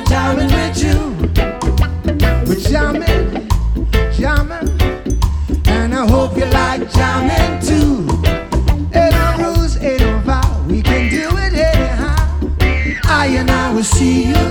me jamming with you. We're jamming, jamming, and I hope you like jamming too. Ain't no rules, ain't no vow, we can do it anyhow. I and I will see you